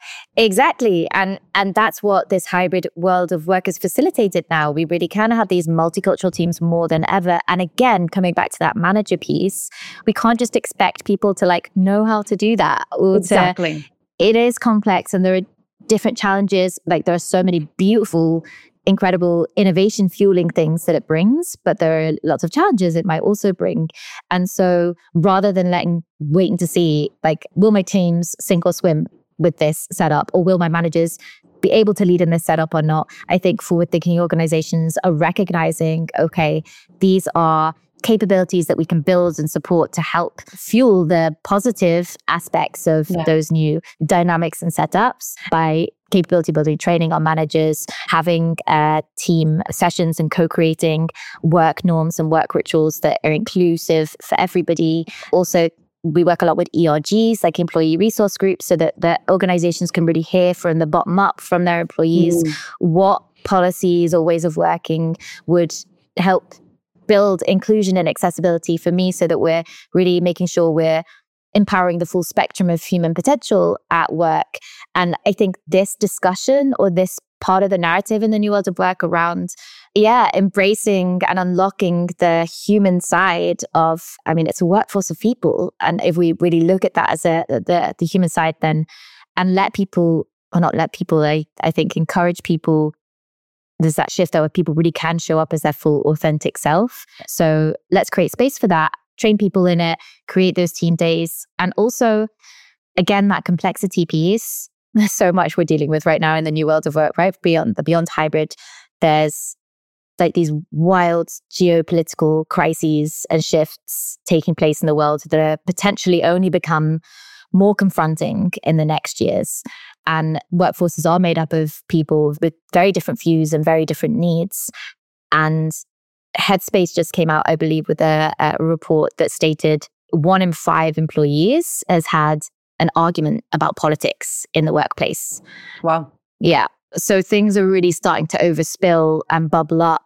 Exactly. And and that's what this hybrid world of work has facilitated now. We really can have these multicultural teams more than ever. And again, coming back to that manager piece, we can't just expect people to like know how to do that. Or exactly. To, it is complex and there are different challenges. Like there are so many beautiful, incredible innovation fueling things that it brings, but there are lots of challenges it might also bring. And so rather than letting, waiting to see, like, will my teams sink or swim with this setup, or will my managers be able to lead in this setup or not? I think forward-thinking organizations are recognizing, okay, these are capabilities that we can build and support to help fuel the positive aspects of yeah. those new dynamics and setups by capability building training on managers, having uh, team sessions and co-creating work norms and work rituals that are inclusive for everybody. Also, we work a lot with E R Gs, like employee resource groups, so that the organizations can really hear from the bottom up from their employees mm. what policies or ways of working would help build inclusion and accessibility for me, so that we're really making sure we're empowering the full spectrum of human potential at work. And I think this discussion, or this part of the narrative in the new world of work around, yeah, embracing and unlocking the human side of, I mean, it's a workforce of people. And if we really look at that as a the, the human side, then, and let people, or not let people, I, I think encourage people, there's that shift there where people really can show up as their full authentic self. So let's create space for that, train people in it, create those team days. And also, again, that complexity piece. There's so much we're dealing with right now in the new world of work, right? Beyond the beyond hybrid, there's like these wild geopolitical crises and shifts taking place in the world that are potentially only become more confronting in the next years. And workforces are made up of people with very different views and very different needs. And Headspace just came out, I believe, with a, a report that stated one in five employees has had an argument about politics in the workplace. Wow. Yeah. So things are really starting to overspill and bubble up.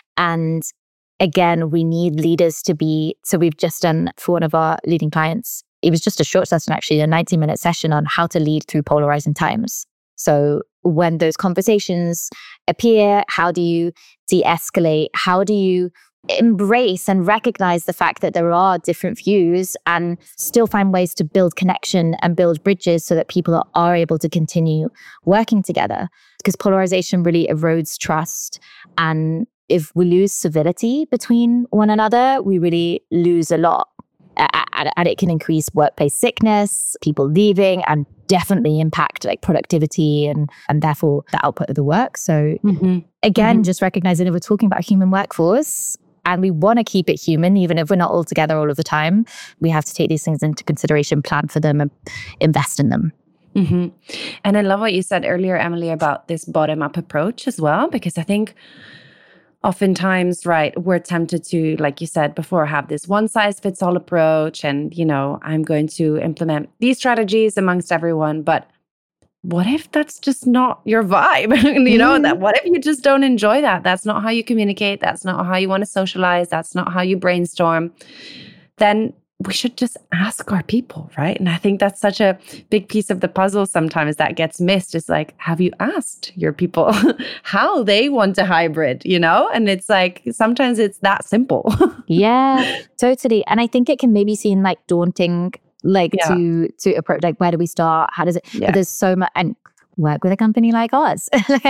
And again, we need leaders to be, so we've just done for one of our leading clients, it was just a short session, actually, a ninety minute session on how to lead through polarizing times. So when those conversations appear, how do you de-escalate? How do you embrace and recognize the fact that there are different views and still find ways to build connection and build bridges so that people are, are able to continue working together? Because polarization really erodes trust. And if we lose civility between one another, we really lose a lot. and, and it can increase workplace sickness, people leaving, and definitely impact like productivity and and therefore the output of the work. So mm-hmm. again, mm-hmm. just recognizing that we're talking about a human workforce and we want to keep it human, even if we're not all together all of the time. We have to take these things into consideration, plan for them, and invest in them. Mm-hmm. And I love what you said earlier, Emily, about this bottom-up approach as well, because I think oftentimes, right, we're tempted to, like you said before, have this one-size-fits-all approach and, you know, I'm going to implement these strategies amongst everyone. But what if that's just not your vibe? you know, that what if you just don't enjoy that? That's not how you communicate. That's not how you want to socialize. That's not how you brainstorm. Then we should just ask our people, right? And I think that's such a big piece of the puzzle sometimes that gets missed. It's like, have you asked your people how they want a hybrid, you know? And it's like, sometimes it's that simple. Yeah, totally. And I think it can maybe seem like daunting, like yeah. to to approach, like, where do we start? How does it, yeah. but there's so much, and work with a company like ours.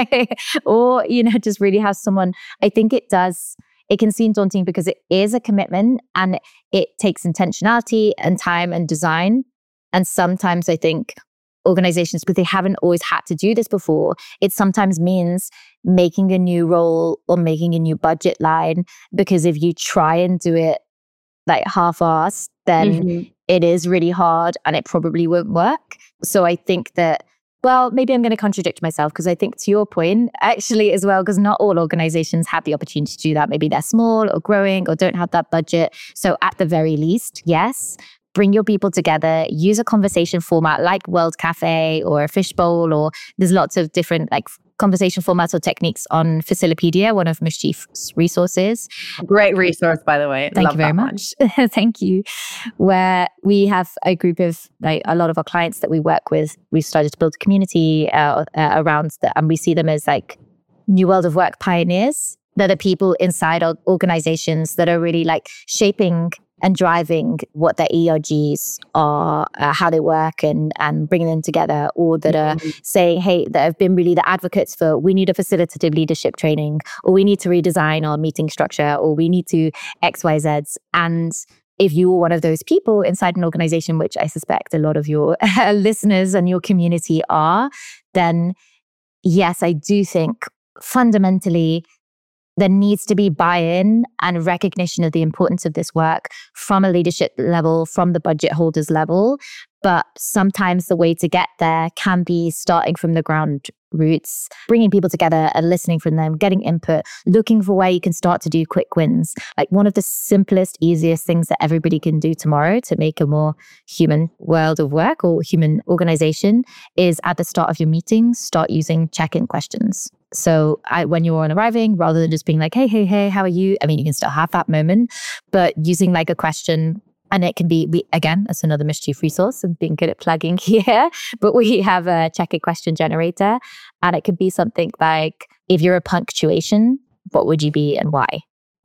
Or, you know, just really have someone, I think it does, it can seem daunting because it is a commitment and it takes intentionality and time and design. And sometimes I think organizations, because they haven't always had to do this before, it sometimes means making a new role or making a new budget line, because if you try and do it like half-assed, then mm-hmm. it is really hard and it probably won't work. So I think that, well, maybe I'm going to contradict myself, because I think to your point, actually as well, because not all organizations have the opportunity to do that. Maybe they're small or growing or don't have that budget. So at the very least, yes, bring your people together, use a conversation format like World Cafe or a Fishbowl, or there's lots of different like conversation formats or techniques on Facilipedia, one of Mischief's resources. Great resource, by the way. Thank Love you very much. Thank you. Where we have a group of, like, a lot of our clients that we work with, we've started to build a community uh, uh, around that, and we see them as like new world of work pioneers. They're the people inside our organizations that are really like shaping and driving what their E R Gs are, uh, how they work, and and bringing them together, or that mm-hmm. are saying, hey, that have been really the advocates for, we need a facilitative leadership training, or we need to redesign our meeting structure, or we need to X, Y, Zs. And if you were one of those people inside an organization, which I suspect a lot of your listeners and your community are, then yes, I do think fundamentally there needs to be buy-in and recognition of the importance of this work from a leadership level, from the budget holders level. But sometimes the way to get there can be starting from the ground roots, bringing people together and listening from them, getting input, looking for where you can start to do quick wins. Like, one of the simplest, easiest things that everybody can do tomorrow to make a more human world of work or human organization is at the start of your meetings, start using check-in questions. So I, when you're on arriving, rather than just being like, hey, hey, hey, how are you? I mean, you can still have that moment, but using like a question. And it can be, we, again, that's another Mischief resource and being good at plugging here, but we have a check a question generator. And it could be something like, if you're a punctuation, what would you be and why?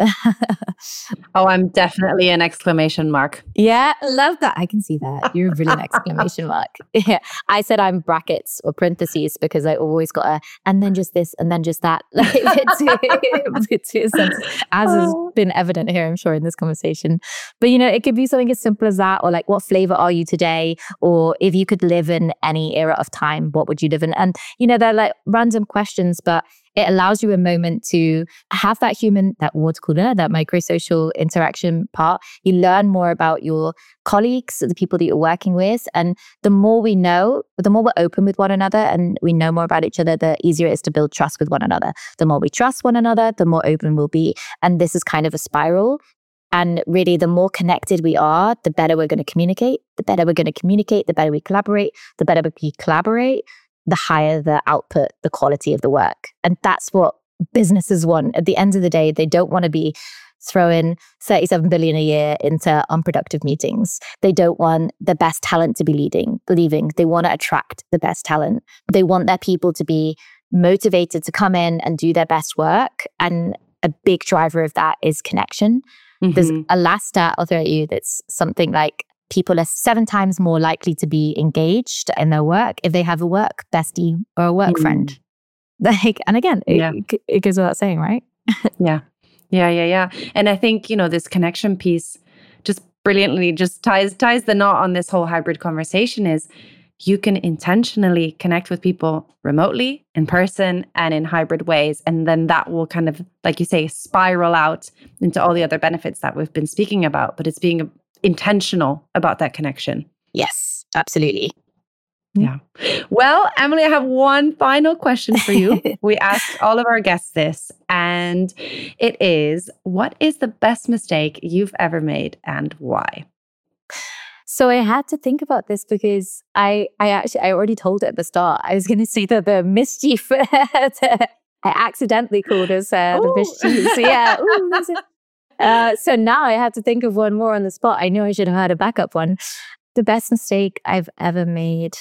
Oh, I'm definitely an exclamation mark. Yeah, love that. I can see that. You're really an exclamation mark. Yeah. I said I'm brackets or parentheses because I always got a, and then just this, and then just that. Like, it's, it's, as has been evident here, I'm sure, in this conversation. But, you know, it could be something as simple as that, or like, what flavor are you today? Or if you could live in any era of time, what would you live in? And, you know, they're like random questions, but it allows you a moment to have that human, that water cooler, that micro-social interaction part. You learn more about your colleagues, the people that you're working with. And the more we know, the more we're open with one another and we know more about each other, the easier it is to build trust with one another. The more we trust one another, the more open we'll be. And this is kind of a spiral. And really, the more connected we are, the better we're going to communicate. The better we're going to communicate, the better we collaborate. The better we collaborate, the higher the output, the quality of the work. And that's what businesses want. At the end of the day, they don't want to be throwing thirty-seven billion a year into unproductive meetings. They don't want the best talent to be leading, leaving. They want to attract the best talent. They want their people to be motivated to come in and do their best work. And a big driver of that is connection. Mm-hmm. There's a last stat I'll throw at you that's something like, people are seven times more likely to be engaged in their work if they have a work bestie or a work mm. friend. Like, and again, it, yeah. it, it goes without saying, right? yeah. Yeah, yeah, yeah. And I think, you know, this connection piece, just brilliantly just ties ties the knot on this whole hybrid conversation is you can intentionally connect with people remotely, in person, and in hybrid ways. And then that will kind of, like you say, spiral out into all the other benefits that we've been speaking about. But it's being intentional about that connection. Yes, absolutely. Yeah. Well, Emily, I have one final question for you. We asked all of our guests this, and it is, what is the best mistake you've ever made and why? So I had to think about this because I, I actually, I already told it at the start. I was going to say that the mischief, I accidentally called us uh, the mischief. So yeah. Ooh, that's it. Uh, so now I have to think of one more on the spot. I know I should have had a backup one. The best mistake I've ever made.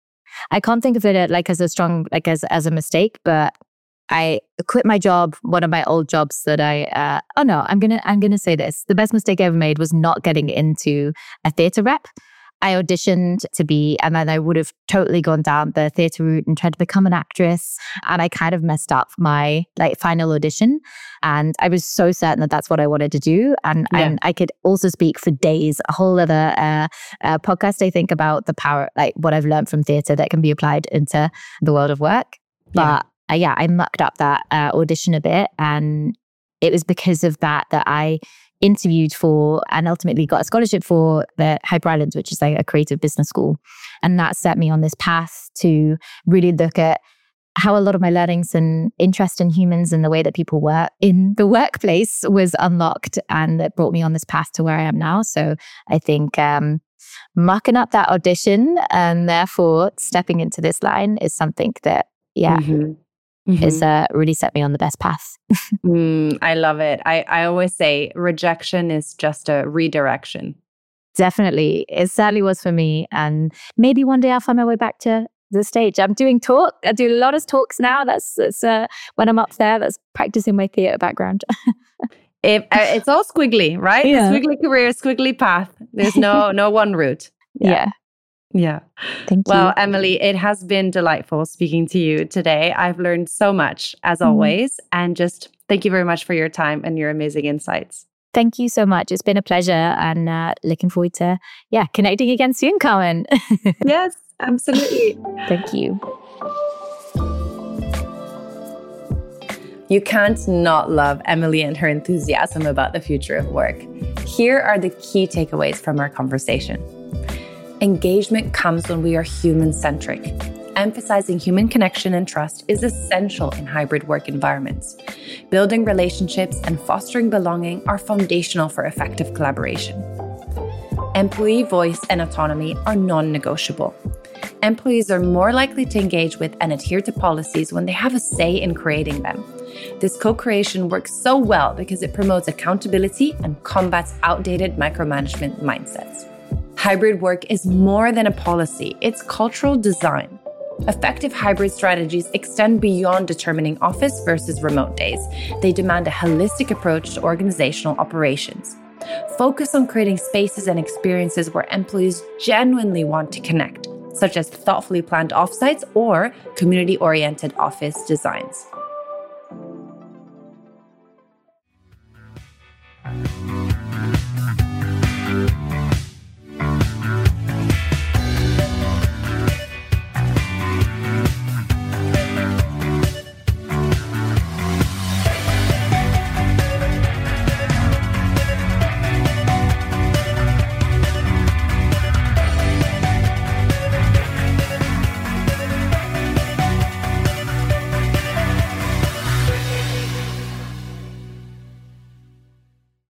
I can't think of it like as a strong, like as, as a mistake, but I quit my job, one of my old jobs that I, uh, oh no, I'm going to, I'm going to say this. The best mistake I ever made was not getting into a theatre rep. I auditioned to be, and then I would have totally gone down the theatre route and tried to become an actress. And I kind of messed up my like final audition. And I was so certain that that's what I wanted to do. And, yeah. and I could also speak for days, a whole other uh, uh, podcast, I think, about the power, like what I've learned from theatre that can be applied into the world of work. But yeah, uh, yeah I mucked up that uh, audition a bit. And it was because of that that I interviewed for and ultimately got a scholarship for the Hyper Islands, which is like a creative business school. And that set me on this path to really look at how a lot of my learnings and interest in humans and the way that people work in the workplace was unlocked. And that brought me on this path to where I am now. So I think um, mucking up that audition and therefore stepping into this line is something that, yeah, mm-hmm. Mm-hmm. It's uh, really set me on the best path. mm, I love it. I, I always say rejection is just a redirection. Definitely. It certainly was for me. And maybe one day I'll find my way back to the stage. I'm doing talk. I do a lot of talks now. That's, that's uh, when I'm up there, that's practicing my theatre background. if, uh, it's all squiggly, right? Yeah. Squiggly career, squiggly path. There's no no one route. Yeah. yeah. Yeah. Thank you. Well, Emily, it has been delightful speaking to you today. I've learned so much, as mm-hmm. always. And just thank you very much for your time and your amazing insights. Thank you so much. It's been a pleasure, and uh, looking forward to, yeah, connecting again soon, Carmen. Yes, absolutely. Thank you. You can't not love Emily and her enthusiasm about the future of work. Here are the key takeaways from our conversation. Engagement comes when we are human-centric. Emphasizing human connection and trust is essential in hybrid work environments. Building relationships and fostering belonging are foundational for effective collaboration. Employee voice and autonomy are non-negotiable. Employees are more likely to engage with and adhere to policies when they have a say in creating them. This co-creation works so well because it promotes accountability and combats outdated micromanagement mindsets. Hybrid work is more than a policy, it's cultural design. Effective hybrid strategies extend beyond determining office versus remote days. They demand a holistic approach to organizational operations. Focus on creating spaces and experiences where employees genuinely want to connect, such as thoughtfully planned offsites or community-oriented office designs.